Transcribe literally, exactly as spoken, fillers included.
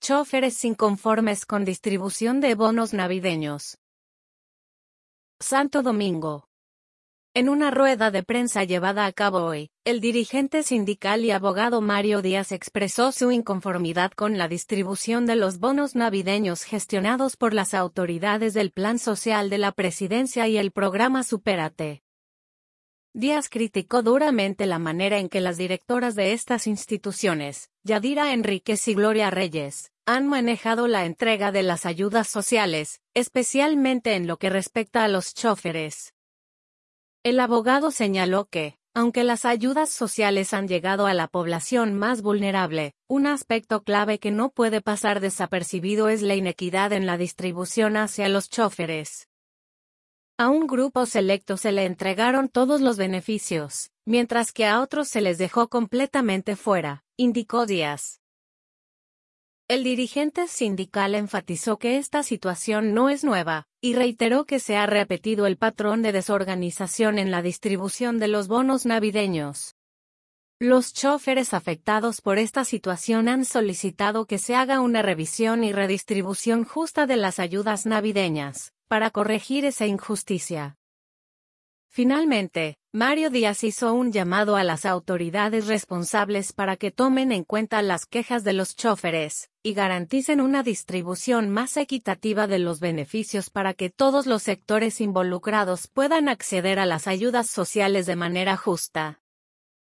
Chóferes inconformes con distribución de bonos navideños. Santo Domingo. En una rueda de prensa llevada a cabo hoy, el dirigente sindical y abogado Mario Díaz expresó su inconformidad con la distribución de los bonos navideños gestionados por las autoridades del Plan Social de la Presidencia y el programa Supérate. Díaz criticó duramente la manera en que las directoras de estas instituciones, Yadira Enríquez y Gloria Reyes, han manejado la entrega de las ayudas sociales, especialmente en lo que respecta a los chóferes. El abogado señaló que, aunque las ayudas sociales han llegado a la población más vulnerable, un aspecto clave que no puede pasar desapercibido es la inequidad en la distribución hacia los chóferes. A un grupo selecto se le entregaron todos los beneficios, mientras que a otros se les dejó completamente fuera, indicó Díaz. El dirigente sindical enfatizó que esta situación no es nueva, y reiteró que se ha repetido el patrón de desorganización en la distribución de los bonos navideños. Los chóferes afectados por esta situación han solicitado que se haga una revisión y redistribución justa de las ayudas navideñas, para corregir esa injusticia. Finalmente, Mario Díaz hizo un llamado a las autoridades responsables para que tomen en cuenta las quejas de los chóferes, y garanticen una distribución más equitativa de los beneficios para que todos los sectores involucrados puedan acceder a las ayudas sociales de manera justa.